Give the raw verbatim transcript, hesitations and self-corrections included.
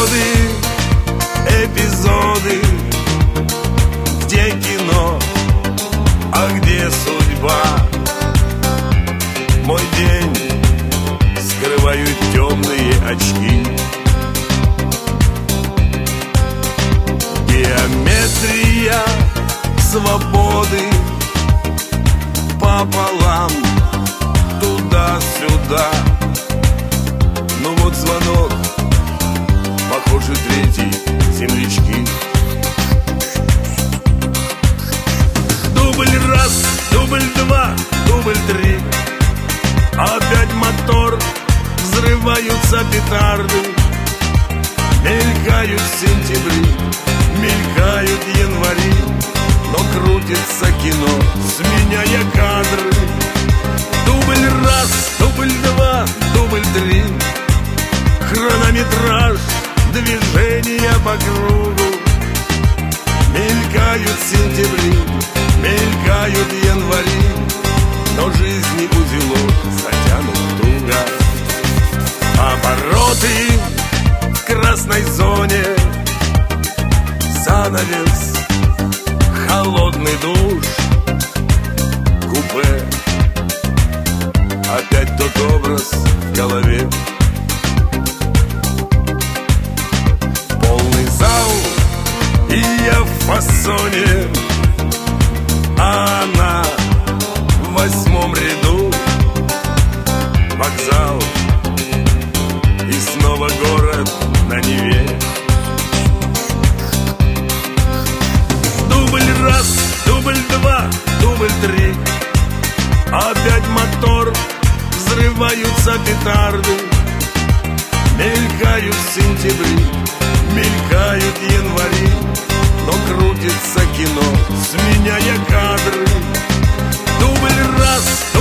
годы, эпизоды, где кино, а где судьба. Мой день скрывают темные очки. Геометрия свободы пополам, туда-сюда. Ну вот звонок, похоже, третий, землячки. Дубль раз, дубль два, дубль три. Опять мотор, взрываются петарды. Мелькают сентябри, мелькают январи, но крутится кино, сменяя кадры. Дубль раз, дубль два, дубль три. Хронометраж, движения по кругу. Мелькают сентябри, мелькают январи, но жизни узелок затянут туго. Обороты в красной зоне, занавес, холодный душ, купе. Опять тот образ в голове. Полный зал, и я в фасоне, а она в восьмом ряду. Вокзал, и снова город на Неве. Дубль раз, дубль два, дубль три. Опять мотор, взрываются петарды. Мелькают сентябри, мелькают январи, но крутится кино, сменяя кадры. Дубль раз,